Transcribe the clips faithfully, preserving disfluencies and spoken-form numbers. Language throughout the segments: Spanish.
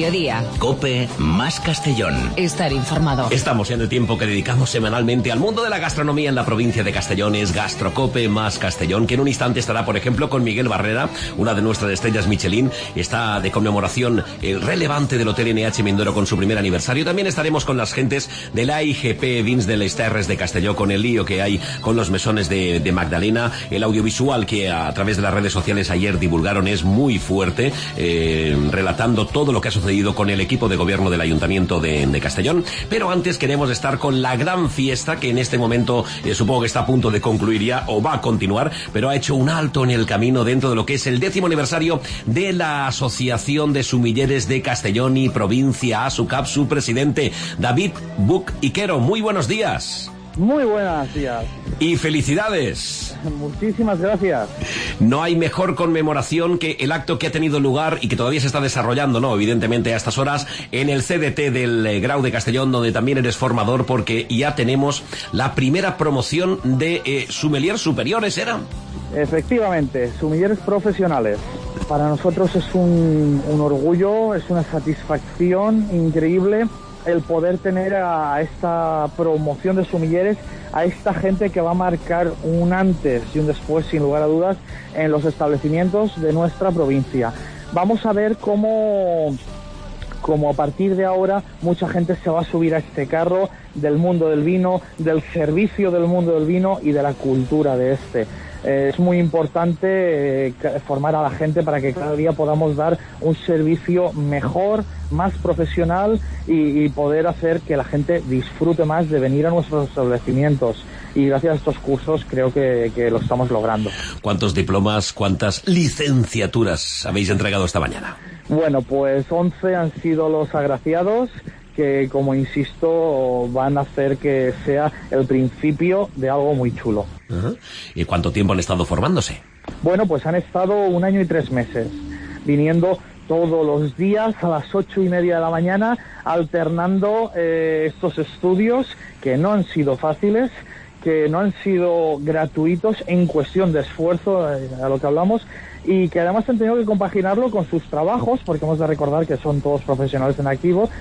mediodía. COPE más Castellón. Estar informado. Estamos en el tiempo que dedicamos semanalmente al mundo de la gastronomía en la provincia de Castellón. Es GastroCope más Castellón, que en un instante estará, por ejemplo, con Miguel Barrera, una de nuestras estrellas Michelin. Está de conmemoración el relevante del Hotel N H Mindoro con su primer aniversario. También estaremos con las gentes de la I G P Vins de les Terres de Castelló, con el lío que hay con los mesones de, de Magdalena. El audiovisual que a través de las redes sociales ayer divulgaron es muy fuerte, eh, relatando todo lo que ha sucedido con el equipo de gobierno del Ayuntamiento de, de Castellón. Pero antes queremos estar con la gran fiesta que en este momento eh, supongo que está a punto de concluir ya o va a continuar, pero ha hecho un alto en el camino dentro de lo que es el décimo aniversario de la Asociación de Sumilleres de Castellón y Provincia, ASUCAP, su presidente David Buch Iquero. Muy buenos días. Muy buenos días. Y felicidades. Muchísimas gracias. No hay mejor conmemoración que el acto que ha tenido lugar y que todavía se está desarrollando, ¿no? Evidentemente a estas horas, en el C D T del eh, Grau de Castellón, donde también eres formador, porque ya tenemos la primera promoción de eh, sommeliers superiores, ¿era? Efectivamente, sumilleres profesionales. Para nosotros es un, un orgullo, es una satisfacción increíble el poder tener a esta promoción de sumilleres, a esta gente que va a marcar un antes y un después, sin lugar a dudas, en los establecimientos de nuestra provincia. Vamos a ver cómo, cómo a partir de ahora mucha gente se va a subir a este carro del mundo del vino, del servicio del mundo del vino y de la cultura de este. Eh, es muy importante eh, formar a la gente para que cada día podamos dar un servicio mejor, más profesional y, y poder hacer que la gente disfrute más de venir a nuestros establecimientos. Y gracias a estos cursos creo que, que lo estamos logrando. ¿Cuántos diplomas, cuántas licenciaturas habéis entregado esta mañana? Bueno, pues once han sido los agraciados, que, como insisto, van a hacer que sea el principio de algo muy chulo. Uh-huh. ¿Y cuánto tiempo han estado formándose? Bueno, pues han estado un año y tres meses, viniendo todos los días a las ocho y media de la mañana, alternando eh, estos estudios que no han sido fáciles, que no han sido gratuitos en cuestión de esfuerzo, eh, a lo que hablamos, y que además han tenido que compaginarlo con sus trabajos, porque hemos de recordar que son todos profesionales en activo,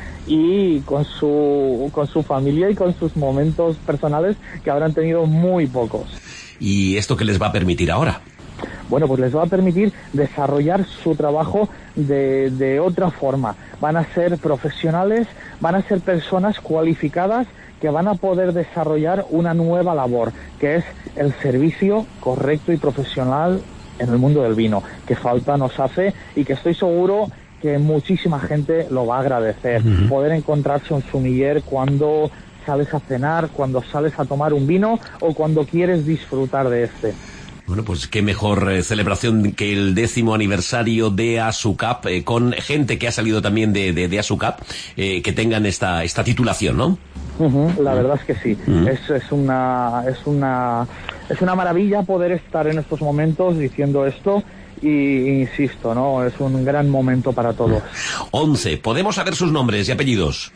y con su, con su familia y con sus momentos personales, que habrán tenido muy pocos. ¿Y esto qué les va a permitir ahora? Bueno, pues les va a permitir desarrollar su trabajo de, de otra forma. Van a ser profesionales, van a ser personas cualificadas que van a poder desarrollar una nueva labor, que es el servicio correcto y profesional en el mundo del vino, que falta nos hace y que estoy seguro que muchísima gente lo va a agradecer. Uh-huh. Poder encontrarse un sumiller cuando sales a cenar, cuando sales a tomar un vino o cuando quieres disfrutar de este. Bueno, pues qué mejor eh, celebración que el décimo aniversario de ASUCAP, eh, con gente que ha salido también de, de, de ASUCAP, eh, que tengan esta, esta titulación, ¿no? Uh-huh, la verdad es que sí. Uh-huh. es, es una es una es una maravilla poder estar en estos momentos diciendo esto y insisto, ¿no? Es un gran momento para todos. Once. ¿Podemos saber sus nombres y apellidos?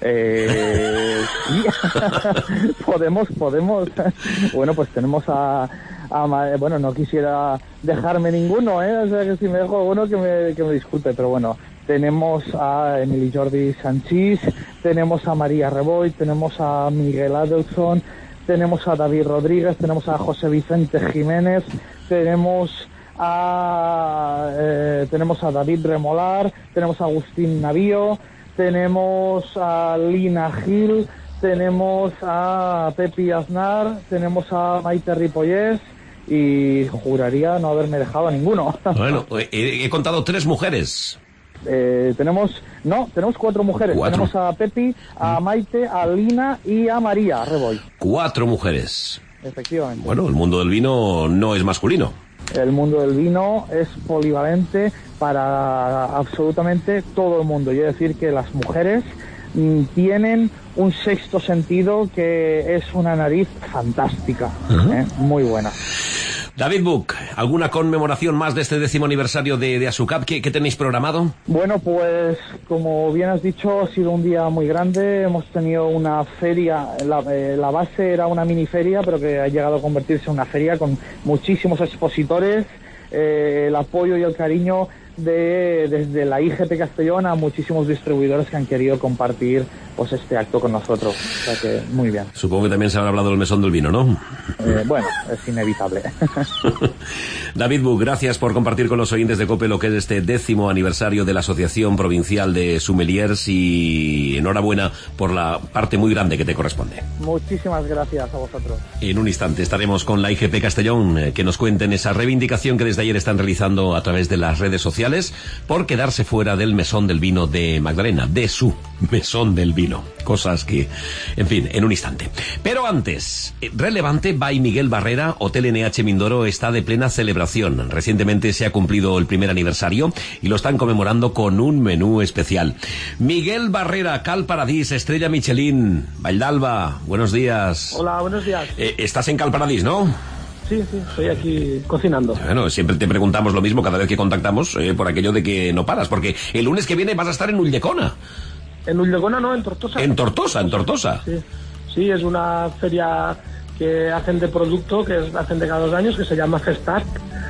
Eh, sí. podemos, podemos. Bueno, pues tenemos a, a bueno, no quisiera dejarme ninguno, ¿eh? O sea que si me dejo uno que me que me disculpe, pero bueno. Tenemos a Emili Jordi Sanchís, tenemos a María Reboy, tenemos a Miguel Adelson, tenemos a David Rodríguez, tenemos a José Vicente Jiménez, tenemos a eh, tenemos a David Remolar, tenemos a Agustín Navío, tenemos a Lina Gil, tenemos a Pepi Aznar, tenemos a Maite Ripollés y juraría no haberme dejado a ninguno. Bueno, he, he contado tres mujeres. Eh, tenemos, no, tenemos cuatro mujeres. ¿Cuatro? Tenemos a Pepi, a Maite, a Lina y a María Reboy. Cuatro mujeres. Efectivamente. Bueno, el mundo del vino no es masculino. El mundo del vino es polivalente para absolutamente todo el mundo. Y es decir que las mujeres mm, tienen un sexto sentido que es una nariz fantástica, uh-huh. ¿eh? Muy buena. David Buch, ¿alguna conmemoración más de este décimo aniversario de, de ASUCAP? ¿Qué, ¿Qué tenéis programado? Bueno, pues como bien has dicho, ha sido un día muy grande. Hemos tenido una feria, la, eh, la base era una mini feria, pero que ha llegado a convertirse en una feria con muchísimos expositores. Eh, el apoyo y el cariño de, desde la I G P Castellón a muchísimos distribuidores que han querido compartir pues este acto con nosotros. O sea que muy bien. Supongo que también se habrá hablado del mesón del vino, ¿no? Eh, bueno, es inevitable. David Buch, gracias por compartir con los oyentes de COPE lo que es este décimo aniversario de la Asociación Provincial de Sommeliers, y enhorabuena por la parte muy grande que te corresponde. Muchísimas gracias a vosotros. En un instante estaremos con la I G P Castellón, eh, que nos cuenten esa reivindicación que desde ayer están realizando a través de las redes sociales por quedarse fuera del mesón del vino de Magdalena, de su mesón del vino. Cosas que, en fin, en un instante. Pero antes, relevante, by Miguel Barrera, Hotel N H Mindoro está de plena celebración. Recientemente se ha cumplido el primer aniversario y lo están conmemorando con un menú especial. Miguel Barrera, Cal Paradís, Estrella Michelin, Valldalba, buenos días. Hola, buenos días. Eh, estás en Cal Paradís, ¿no? Sí, sí, estoy aquí cocinando. Bueno, siempre te preguntamos lo mismo cada vez que contactamos, eh, por aquello de que no paras, porque el lunes que viene vas a estar en Ulldecona. En Ulldecona no, en Tortosa. En Tortosa, en Tortosa. Sí, sí, es una feria que hacen de producto, que es, hacen de cada dos años, que se llama Festac.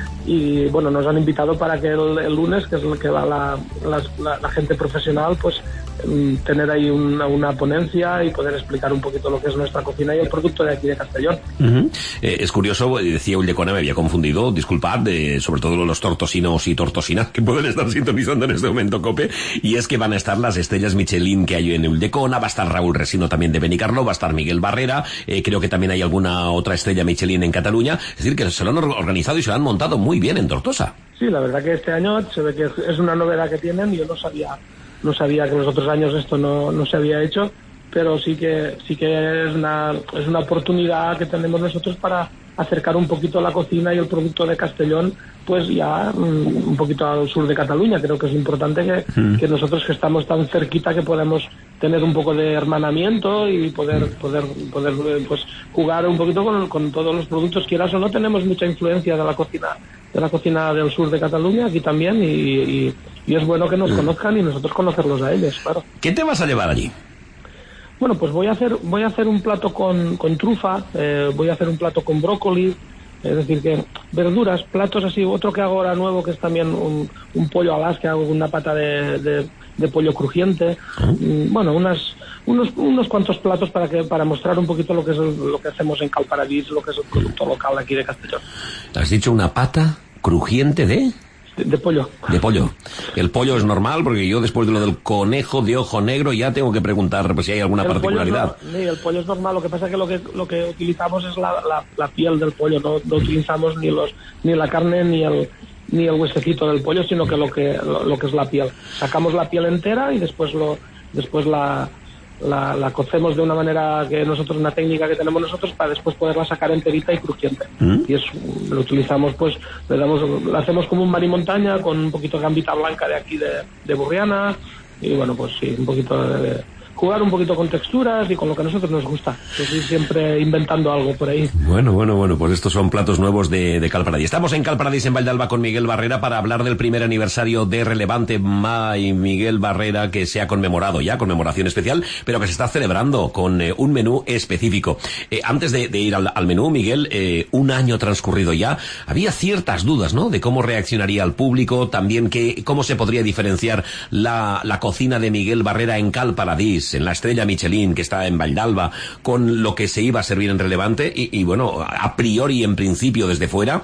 Y bueno, nos han invitado para que el, el lunes, que es lo que va la, la, la, la gente profesional, pues tener ahí una, una ponencia y poder explicar un poquito lo que es nuestra cocina y el producto de aquí de Castellón. Uh-huh. Eh, es curioso, decía Ulldecona, me había confundido, disculpad, de, sobre todo los tortosinos y tortosinas que pueden estar sintonizando en este momento COPE, y es que van a estar las estrellas Michelin que hay en Ulldecona, va a estar Raúl Resino también de Benicarló, va a estar Miguel Barrera, eh, creo que también hay alguna otra estrella Michelin en Cataluña, es decir, que se lo han organizado y se lo han montado muy bien en Tortosa. Sí, la verdad que este año se ve que es una novedad que tienen, yo no sabía no sabía que los otros años esto no, no se había hecho, pero sí que sí que es una es una oportunidad que tenemos nosotros para acercar un poquito la cocina y el producto de Castellón pues ya um, un poquito al sur de Cataluña. Creo que es importante que, mm. que nosotros que estamos tan cerquita que podemos tener un poco de hermanamiento y poder poder poder pues jugar un poquito con, con todos los productos. Quieras o no, tenemos mucha influencia de la cocina de la cocina del sur de Cataluña aquí también, y, y, y es bueno que nos conozcan y nosotros conocerlos a ellos, claro. ¿Qué te vas a llevar allí? Bueno, pues voy a hacer voy a hacer un plato con, con trufa, eh, voy a hacer un plato con brócoli, es decir, que verduras, platos así. Otro que hago ahora nuevo, que es también un, un pollo a las, que hago una pata de, de, de pollo crujiente. Uh-huh. Bueno, unas unos unos cuantos platos para que para mostrar un poquito lo que es el, lo que hacemos en Cal Paradís, lo que es el producto local aquí de Castellón. ¿Has dicho una pata crujiente de...? De, de pollo. De pollo. El pollo es normal, porque yo después de lo del conejo de ojo negro ya tengo que preguntar pues, si hay alguna el particularidad. Pollo no, sí, el pollo es normal, lo que pasa es que lo que lo que utilizamos es la, la, la piel del pollo, no, no utilizamos ni los ni la carne ni el ni el huesecito del pollo, sino que lo que lo, lo que es la piel. Sacamos la piel entera y después lo después la La, la cocemos de una manera que nosotros, una técnica que tenemos nosotros para después poderla sacar enterita y crujiente. ¿Mm? Y es, lo utilizamos, pues, le damos, lo hacemos como un marimontaña con un poquito de gambita blanca de aquí de, de Burriana, y bueno, pues sí, un poquito de, de jugar un poquito con texturas y con lo que a nosotros nos gusta. Pues ir siempre inventando algo por ahí. Bueno, bueno, bueno, pues estos son platos nuevos de, de Cal Paradís. Estamos en Cal Paradís, en Valldalba, con Miguel Barrera para hablar del primer aniversario de Relevante Ma y Miguel Barrera, que se ha conmemorado ya, conmemoración especial, pero que se está celebrando con eh, un menú específico. Eh, antes de, de ir al, al menú, Miguel, eh, un año transcurrido ya, había ciertas dudas, ¿no?, de cómo reaccionaría el público, también que, cómo se podría diferenciar la, la cocina de Miguel Barrera en Cal Paradís, en la estrella Michelin que está en Valldalba, con lo que se iba a servir en Relevante, y, y bueno, a priori, en principio, desde fuera,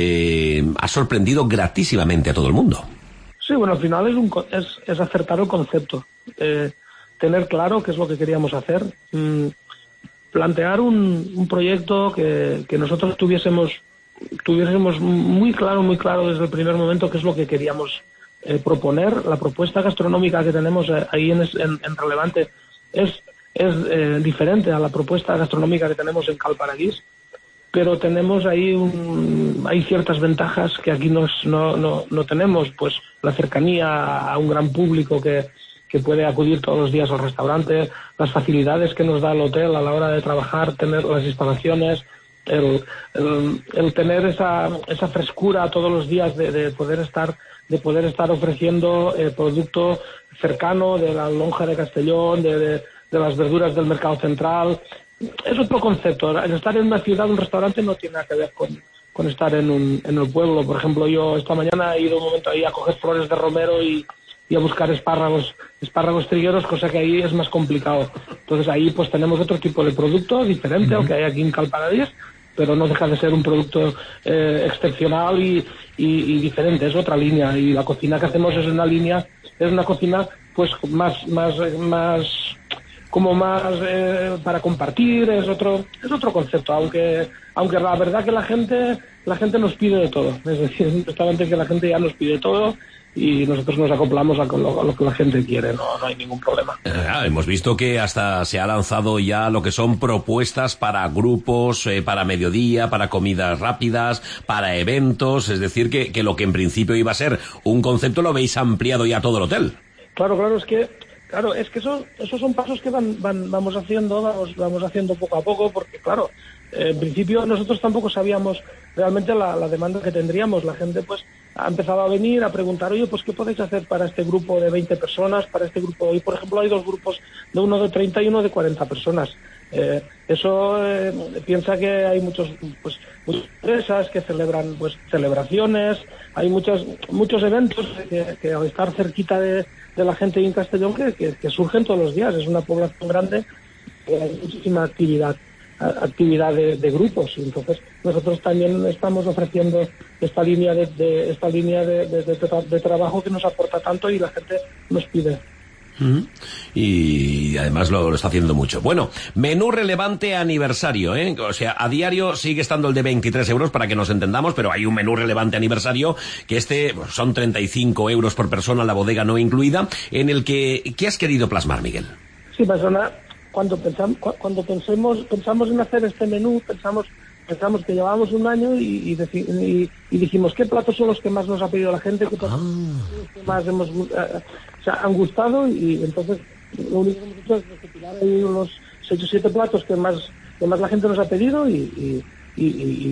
eh, ha sorprendido gratísimamente a todo el mundo. Sí, bueno, al final es, un, es, es acertar el concepto, eh, tener claro qué es lo que queríamos hacer, mm, plantear un, un proyecto que, que nosotros tuviésemos, tuviésemos muy claro, muy claro desde el primer momento qué es lo que queríamos Eh, proponer. La propuesta gastronómica que tenemos eh, ahí en, en, en Relevante es, es eh, diferente a la propuesta gastronómica que tenemos en Cal Paradís, pero tenemos ahí un, hay ciertas ventajas que aquí nos, no, no, no tenemos, pues la cercanía a un gran público que, que puede acudir todos los días al restaurante, las facilidades que nos da el hotel a la hora de trabajar, tener las instalaciones, el, el, el tener esa, esa frescura todos los días de, de poder estar de poder estar ofreciendo eh, producto cercano de la lonja de Castellón, de, de, de las verduras del mercado central. Es otro concepto. El estar en una ciudad, un restaurante, no tiene nada que ver con, con estar en, un, en el pueblo. Por ejemplo, yo esta mañana he ido un momento ahí a coger flores de romero y, y a buscar espárragos, espárragos trigueros, cosa que ahí es más complicado. Entonces ahí pues tenemos otro tipo de producto diferente uh-huh. al que hay aquí en Calparadís, pero no deja de ser un producto eh, excepcional y, y, y diferente, es otra línea, y la cocina que hacemos es una línea, es una cocina pues más, más, más, como más eh, para compartir, es otro, es otro concepto, aunque, aunque la verdad que la gente, la gente nos pide de todo, es decir, es un restaurante que la gente ya nos pide todo, y nosotros nos acoplamos a lo, a lo que la gente quiere, no, no hay ningún problema. Ah, hemos visto que hasta se ha lanzado ya lo que son propuestas para grupos, eh, para mediodía, para comidas rápidas, para eventos, es decir, que, que lo que en principio iba a ser un concepto lo veis ampliado ya a todo el hotel. Claro, claro, es que claro, es que eso, esos son pasos que van, van, vamos haciendo, vamos, vamos haciendo poco a poco, porque claro, eh, en principio nosotros tampoco sabíamos realmente la, la demanda que tendríamos. La gente pues ha empezado a venir a preguntar, oye, pues ¿qué podéis hacer para este grupo de veinte personas, para este grupo? Hoy, por ejemplo, hay dos grupos, de uno de treinta y uno de cuarenta personas. Eh, eso eh, piensa que hay muchos, pues, muchas empresas que celebran pues celebraciones, hay muchos, muchos eventos que, que al estar cerquita de, de la gente en Castellón que, que, que surgen todos los días. Es una población grande, eh, hay muchísima actividad. actividad de, de grupos, y entonces nosotros también estamos ofreciendo esta línea de, de esta línea de, de, de, de trabajo que nos aporta tanto y la gente nos pide. Uh-huh. Y además lo, lo está haciendo mucho. Bueno, menú relevante aniversario, ¿eh? O sea, a diario sigue estando el de veintitrés euros para que nos entendamos, pero hay un menú relevante aniversario que este pues, son treinta y cinco euros por persona, la bodega no incluida, en el que ¿qué has querido plasmar, Miguel? Sí, persona. Cuando pensamos, cuando pensemos, pensamos en hacer este menú, pensamos, pensamos que llevábamos un año y, y, y, y dijimos qué platos son los que más nos ha pedido la gente, qué platos son los que más hemos, uh, o sea, han gustado, y entonces lo único que hemos hecho es recopilar ahí unos seis o siete platos que más, que más la gente nos ha pedido y, y, y,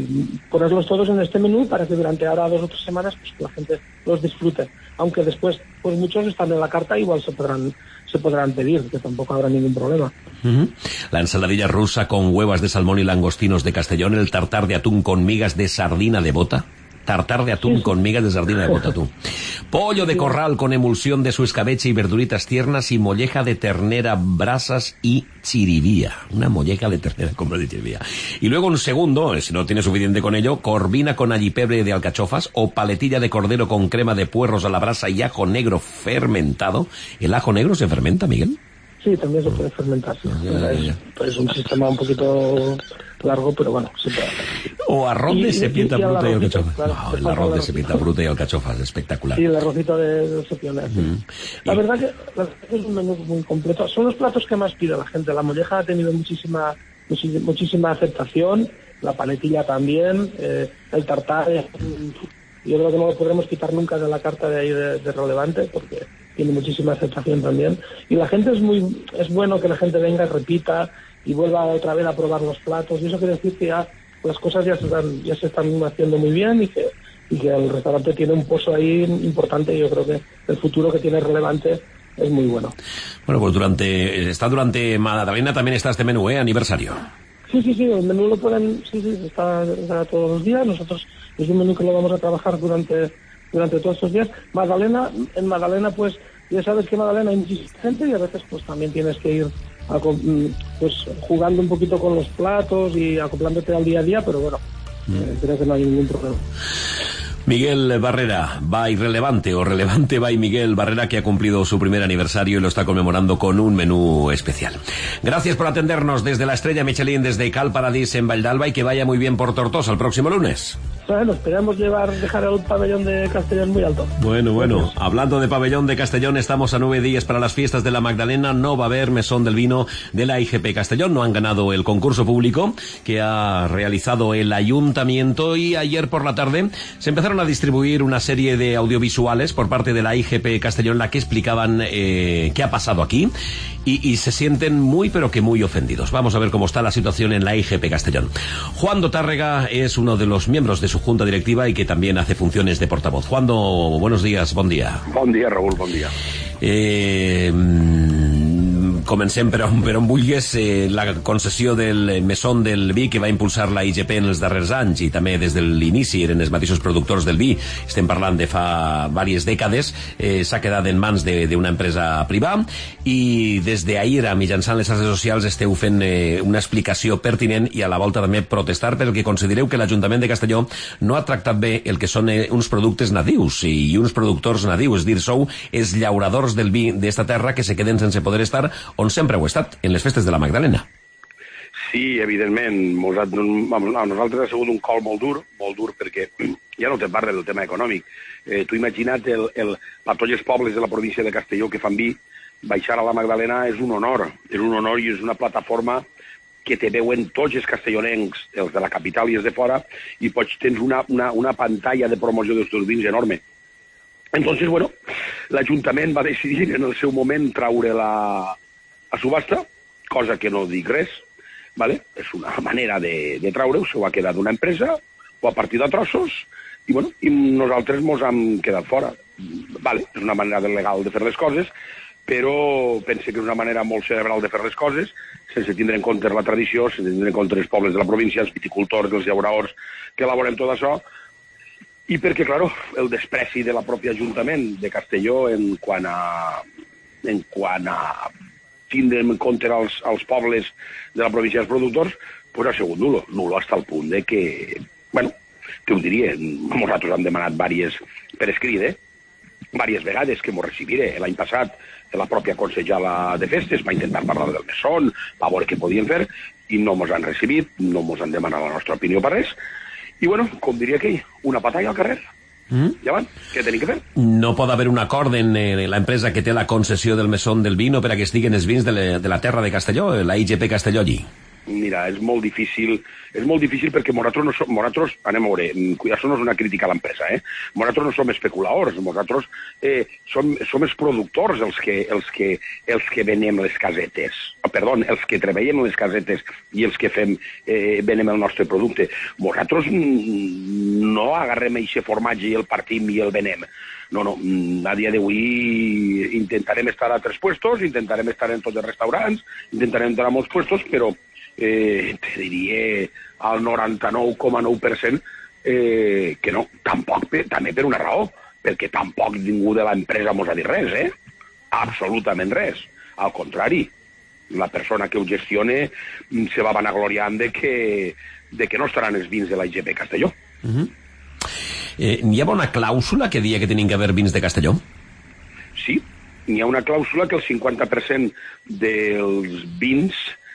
y ponerlos todos en este menú para que durante ahora dos o tres semanas pues la gente los disfrute. Aunque después pues muchos están en la carta, igual se podrán se podrán pedir, que tampoco habrá ningún problema. Uh-huh. La ensaladilla rusa con huevas de salmón y langostinos de Castellón, el tartar de atún con migas de sardina de bota. Tartar de atún sí, sí. con migas de sardina de bota, tú. Pollo de corral con emulsión de su escabeche y verduritas tiernas, y molleja de ternera, brasas y chiribía. Una molleja de ternera con brasas y chiribía. Y luego un segundo, si no tiene suficiente con ello, corvina con allipebre de alcachofas o paletilla de cordero con crema de puerros a la brasa y ajo negro fermentado. ¿El ajo negro se fermenta, Miguel? Sí, también se puede fermentar. Sí. Ya, ya, ya. Es, es un sistema un poquito largo, pero bueno, se puede hacer. O arroz de sepienta bruta y alcachofas. Claro, no, el arroz de sepienta bruta y alcachofas, espectacular. Sí, el arrocito de, de sepiona. Sí. Mm. La, y... verdad que, la verdad que es un menú muy completo. Son los platos que más pide la gente. La molleja ha tenido muchísima muchísima aceptación, la paletilla también, eh, el tartar. Eh, yo creo que no lo podremos quitar nunca de la carta de ahí de, de relevante, porque tiene muchísima aceptación también. Y la gente es muy, es bueno que la gente venga y repita y vuelva otra vez a probar los platos, y eso quiere decir que ya las cosas ya se están, ya se están haciendo muy bien, y que, y que el restaurante tiene un pozo ahí importante, y yo creo que el futuro que tiene relevante es muy bueno. Bueno, pues durante, está durante Magdalena también está este menú, ¿eh? Aniversario. Sí, sí, sí, el menú lo pueden, sí, sí, está, está todos los días. Nosotros es un menú que lo vamos a trabajar durante, durante todos estos días. Magdalena, en Magdalena pues, ya sabes que en Magdalena hay muchísima gente, y a veces pues también tienes que ir a, pues jugando un poquito con los platos y acoplándote al día a día, pero bueno, mm. eh, creo que no hay ningún problema. Miguel Barrera, by Relevante, o Relevante by Miguel Barrera, que ha cumplido su primer aniversario y lo está conmemorando con un menú especial. Gracias por atendernos desde la Estrella Michelin, desde Calparadís en Valldalba, y que vaya muy bien por Tortosa el próximo lunes. Bueno, esperamos llevar, dejar el pabellón de Castellón muy alto. Bueno, bueno, hablando de pabellón de Castellón, estamos a nueve días para las fiestas de la Magdalena. No va a haber mesón del vino de la I G P Castellón. No han ganado el concurso público que ha realizado el ayuntamiento, y ayer por la tarde se empezaron a distribuir una serie de audiovisuales por parte de la I G P Castellón, la que explicaban eh, qué ha pasado aquí, y, y se sienten muy pero que muy ofendidos. Vamos a ver cómo está la situación en la I G P Castellón. Juan do Tárrega es uno de los miembros de su junta directiva y que también hace funciones de portavoz. Juan do, buenos días, buen día. Buen día, Raúl, buen día. Eh, comencem per on, per on vulguis. Eh, la concessió del Mesón del Vi que va impulsar la I G P en els darrers anys i també des de l'inici eren els mateixos productors del vi, estem parlant de fa diverses dècades, eh, s'ha quedat en mans d'una empresa privada i des d'ahir, mitjançant les xarxes socials, esteu fent eh, una explicació pertinent i a la volta també protestar perquè considereu que l'Ajuntament de Castelló no ha tractat bé el que són eh, uns productes nadius i uns productors nadius, és dir, sou els llauradors del vi d'esta terra que se queden sense poder estar on sempre heu estat, en les festes de la Magdalena. Sí, evidentment. A nosaltres ha sigut un col molt dur, molt dur perquè ja no te parla del tema econòmic. Eh, tu imagina't el, el, a tots els pobles de la província de Castelló que fan vi, baixar a la Magdalena és un honor, és un honor i és una plataforma que te veuen tots els castellonencs, els de la capital i els de fora, i pots tens una, una, una pantalla de promoció dels teus vins enorme. Entonces, bueno, l'Ajuntament va decidir en el seu moment traure la a subhasta, cosa que no dic res, ¿vale? És una manera de, de traure-ho, s'ho ha quedat una empresa, o a partir de trossos, i, bueno, i nosaltres mos hem quedat fora. Vale, és una manera legal de fer les coses, però pense que és una manera molt cerebral de fer les coses, sense tindre en compte la tradició, sense tindre en compte els pobles de la província, els viticultors, els llauradors, que elaborem tot això, i perquè, claro, el despreci de la pròpia Ajuntament de Castelló en quant a, en quant a tindre en compte els, els pobles de la província dels productors, pues ha sigut nulo, nulo fins al punt de que, bueno, te ho diria, nosaltres hem demanat diverses, per escrit, eh? Diverses vegades que m'ho recibiré. L'any passat la pròpia consellera de festes va intentar parlar del Mesón, va veure què podien fer, i no mos han recibit, no mos han demanat la nostra opinió per res, i bueno, com diria aquell, una patalla al carrer. Mm? Ja van, què tenim que fer? No pot haver un acord en eh, l'empresa que té la concessió del Mesón del Vino per a que estiguen els vins de, le, de la terra de Castelló, la I G P Castelló allí? Mira, és molt difícil, és molt difícil perquè nosaltres, no som, nosaltres anem a veure, això no és una crítica a l'empresa, eh? Nosaltres no som especuladors, nosaltres eh, som, som els productors els que, els, que, els que venem les casetes, oh, perdó, els que treballem les casetes i els que fem, eh, venem el nostre producte. Nosaltres no agarrem aquest formatge i el partim i el venem. No, no, a dia d'avui intentarem estar a tres puestos, intentarem estar en tots els restaurants, intentarem entrar a molts puestos, però eh, te diria al noranta-nou coma nou per cent eh, que no, tampoc, també per una raó, perquè tampoc ningú de l'empresa mos ha dit res, eh? Absolutament res. Al contrari, la persona que ho gestiona se va vanagloriant de que, de que no estaran els vins de la I G P Castelló. Uh-huh. Eh, n'hi ha una clàusula que dia que tenen que haver vins de Castelló? Sí, n'hi ha una clàusula que el cinquanta per cent dels vins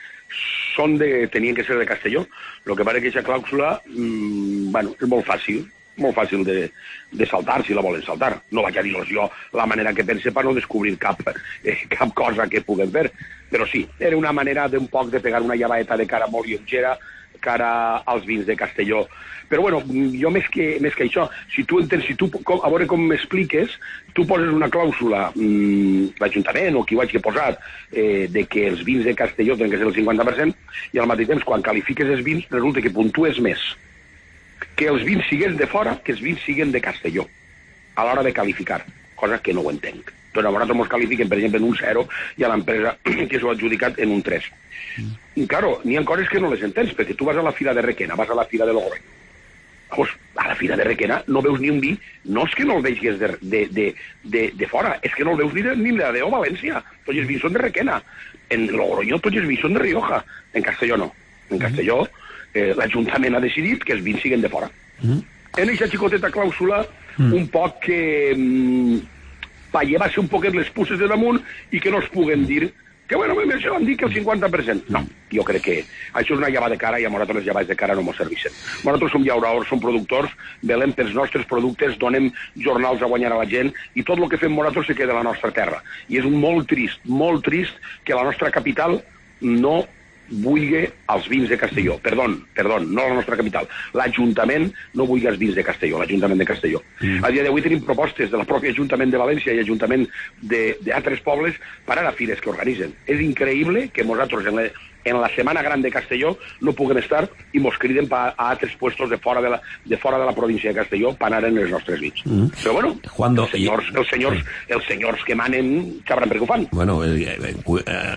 són de, tenien que ser de Castelló. El que passa que aquesta clàusula, mmm, bueno, és molt fàcil, molt fàcil de, de saltar, si la volen saltar. No vaig a dir-los jo la manera que pense per no descobrir cap, eh, cap cosa que puguem fer, però sí, era una manera d'un poc de pegar una llavaeta de cara molt lleugera cara als vins de Castelló. Però bueno, jo més que, més que això, si tu entens, si tu, a veure com m'expliques, tu poses una clàusula, mmm, l'Ajuntament o qui ho hagi posat, eh, de que els vins de Castelló tenen que ser el cinquanta per cent, i al mateix temps, quan qualifiques els vins, resulta que puntues més que els vins siguin de fora que els vins siguin de Castelló, a l'hora de qualificar, cosa que no ho entenc. Doncs a nosaltres ens qualifiquen, per exemple, en un zero i a l'empresa que s'ho ha adjudicat en un tres. Mm. I, claro, n'hi ha coses que no les entens, perquè tu vas a la Fira de Requena, vas a la Fira de Logroño. Pues, a la Fira de Requena no veus ni un vi, no és que no el veigues de, de, de, de, de fora, és que no el veus ni de, ni de Déu València. Tots els vins són de Requena. En Logroño tots els vins són de Rioja. En Castelló no. En Castelló eh, l'Ajuntament ha decidit que els vins siguin de fora. Mm. En aquesta xicoteta clàusula, mm. un poc que... Mm, per llevar-se un poquet les puces de damunt i que no es puguen dir que, bueno, això han dit que el cinquanta per cent. No, jo crec que això és una llevada de cara i a nosaltres les llevades de cara no ens serveixen. Nosaltres som llauradors, som productors, velem pels nostres productes, donem jornals a guanyar a la gent i tot el que fem nosaltres se queda a la nostra terra. I és molt trist, molt trist que la nostra capital no vulgui els vins de Castelló. Perdó, perdó, no la nostra capital. L'Ajuntament no vulgui els vins de Castelló, l'Ajuntament de Castelló. Mm. A dia d'avui tenim propostes de la pròpia Ajuntament de València i Ajuntament d'altres pobles per a fires que organitzen. És increïble que nosaltres en la, en la Setmana Gran de Castelló no puguem estar i mos criden a altres puestos de fora de la, de fora de la província de Castelló per anar en els nostres vins. Mm. Però bueno, Cuando... els, senyors, els, senyors, els senyors que manen sabran per què ho fan. Bueno, eh, eh,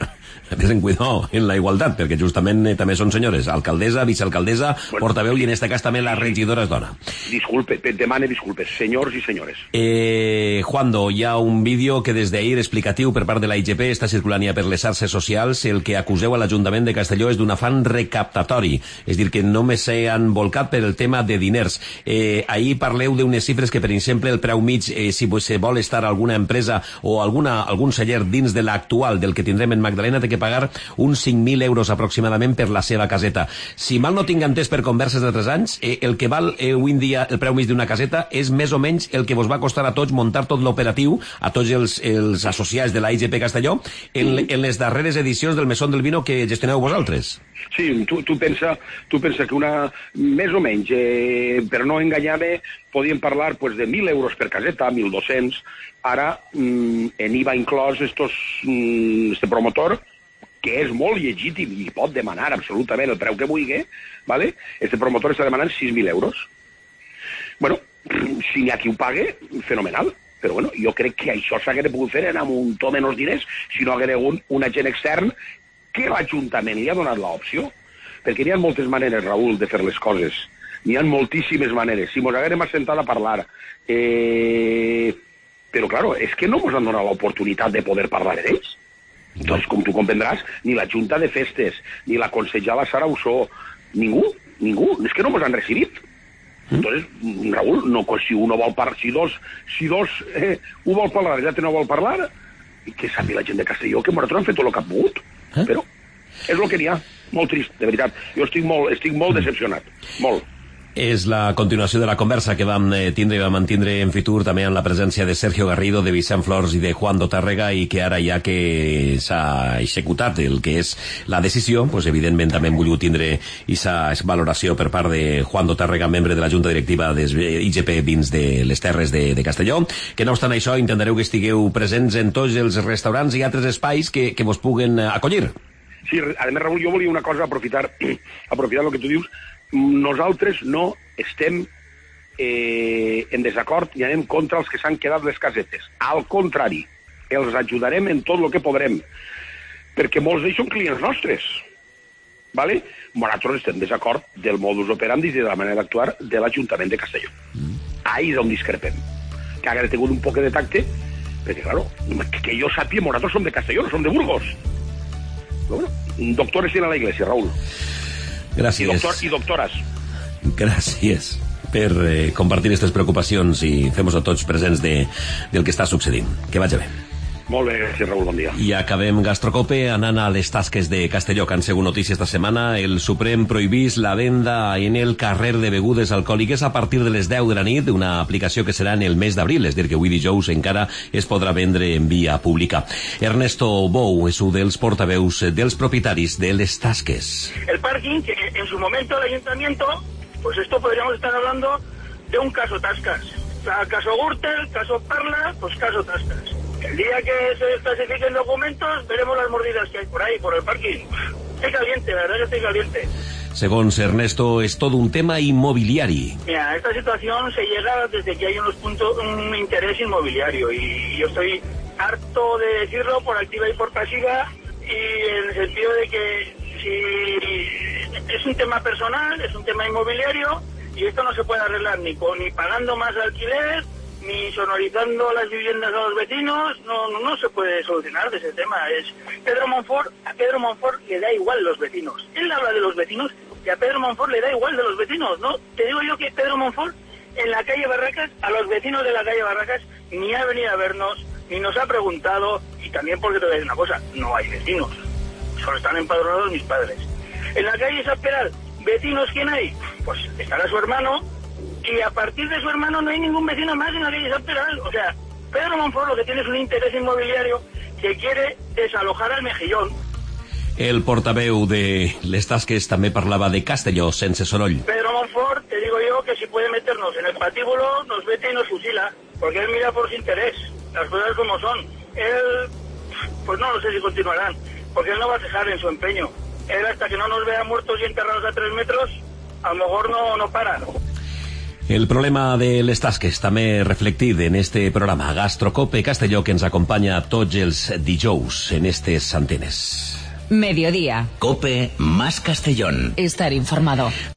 Ten cuidado en la igualtat, perquè justament eh, també són senyores, alcaldessa, vicealcaldessa, bueno, portaveu i en este cas també la regidora és dona. Disculpe, demane disculpes, senyors i senyores. Eh, Juando, hi ha un vídeo que des d'ahir explicatiu per part de la I G P està circulant ja per les xarxes socials. El que acuseu a l'Ajuntament de Castelló és d'un afany recaptatori, és dir, que només s'han volcat per el tema de diners. Eh, ahir parleu d'unes xifres que, per exemple, el preu mig, eh, si se vol estar alguna empresa o alguna, algun celler dins de l'actual del que tindrem en Magdalena, té que pagar uns cinc mil euros aproximadament per la seva caseta. Si mal no tinc entès per converses de tres anys, eh, el que val eh, avui en dia el preu mig d'una caseta és més o menys el que vos va costar a tots muntar tot l'operatiu, a tots els, els associats de la I G P Castelló, en, en les darreres edicions del Mesón del Vino que gestioneu vosaltres. Sí, tu, tu pensa, tu pensa que una, més o menys, eh, per no enganyar-me, podíem parlar pues, de mil euros per caseta, mil dos-cents. Ara, mm, en I V A inclòs, estos, mm, este promotor, que és molt legítim i pot demanar absolutament el preu que vulgui, ¿vale? Este promotor està demanant sis mil euros. Bueno, si n'hi ha qui ho pague, fenomenal. Però bueno, jo crec que això s'hauria pogut fer amb un to menys diners si no hagués hagut un agent extern que l'Ajuntament li ha donat l'opció. Perquè n'hi ha moltes maneres, Raül, de fer les coses. N'hi ha moltíssimes maneres. Si mos haguérem assentat a parlar... Eh... Però, claro, és que no mos han donat l'oportunitat de poder parlar d'ells. Doncs, com tu comprendràs, ni la Junta de Festes, ni la consellera Sara Ussó, ningú, ningú, és que no mos han recibit. Mm. Entonces, Raül, no, si uno vol parlar, si dos, si dos eh, ho vol parlar, ja te no vol parlar, que sàpiga la gent de Castelló que nosaltres han fet tot el que han pogut. Eh? Però és el que n'hi ha, molt trist, de veritat. Jo estic molt, estic molt decepcionat, molt. És la continuació de la conversa que vam tindre i vam mantindre en Fitur, també amb la presència de Sergio Garrido, de Vicent Flors i de Juando Tàrrega, i que ara ja que s'ha executat el que és la decisió, pues, evidentment també hem volgut tindre aquesta valoració per part de Juando Tàrrega, membre de la Junta Directiva de I G P dins de les Terres de, de Castelló, que no obstant això intentareu que estigueu presents en tots els restaurants i altres espais que, que vos puguen acollir. Sí, a més, Raül, jo volia una cosa, aprofitar, aprofitar el que tu dius. Nosaltres no estem eh, en desacord i anem contra els que s'han quedat les casetes. Al contrari, els ajudarem en tot el que podrem, perquè molts d'ells són clients nostres. ¿Vale? Nosaltres estem en desacord del modus operandi i de la manera d'actuar de l'Ajuntament de Castelló. Mm. Ahí és on discrepem. Que hagués tingut un poc de tacte, perquè, claro, que jo sàpiga, nosaltres som de Castelló, no som de Burgos. Però bueno, doctores tienen a la iglesia, Raúl. Gràcies. I, doctor, i doctores. Gràcies per eh, compartir aquestes preocupacions i fem-nos a tots presents de, del que està succeint. Que vagi bé. Molt bé, gràcies, Raül, bon dia. I acabem Gastrocope anant a les tasques de Castelló, que han sigut notícies esta setmana. El Suprem prohibís la venda en el carrer de begudes alcohòliques a partir de les deu de la nit, una aplicació que serà en el mes d'abril, és dir, que avui dijous encara es podrà vendre en via pública. Ernesto Bou és un dels portaveus dels propietaris de les tasques. El parking, que en su momento el ayuntamiento, pues esto podríamos estar hablando de un caso Tascas. O sea, caso Gürtel, caso Parla, pues caso Tascas. El día que se desclasifiquen documentos, veremos las mordidas que hay por ahí, por el parking. Estoy caliente, la verdad que estoy caliente. Segons Ernesto, és tot un tema immobiliari. Mira, esta situación se llega desde que hay unos puntos, un interés inmobiliario, y yo estoy harto de decirlo por activa y por pasiva, y en el sentido de que si es un tema personal, es un tema inmobiliario, y esto no se puede arreglar ni, con, ni pagando más alquiler, ni sonorizando las viviendas a los vecinos. No, no, no se puede solucionar de ese tema. Es Pedro Monfort, a Pedro Monfort le da igual los vecinos. Él habla de los vecinos y a Pedro Monfort le da igual de los vecinos, ¿no? Te digo yo que Pedro Monfort en la calle Barracas, a los vecinos de la calle Barracas, ni ha venido a vernos, ni nos ha preguntado, y también porque te voy a decir una cosa, no hay vecinos, solo están empadronados mis padres. En la calle San Peral, ¿vecinos quién hay? Pues estará su hermano, y a partir de su hermano no hay ningún vecino más en la calle San Peral. O sea, Pedro Monfort lo que tiene es un interés inmobiliario que quiere desalojar al Mejillón. El portaveu de les tasques també parlava de Castelló sense soroll. Pedro Monfort, te digo yo que si puede meternos en el patíbulo, nos vete y nos fusila, porque él mira por su interés, las cosas como son. Él, pues no, no sé si continuarán, porque él no va a cejar en su empeño. Él, hasta que no nos vea muertos y enterrados a tres metros, a lo mejor no, no para, ¿no? El problema de les tasques també reflectit en este programa Gastrocope Castelló, que ens acompanya tots els dijous en estes antenes. Mediodía. Cope más Castellón. Estar informado.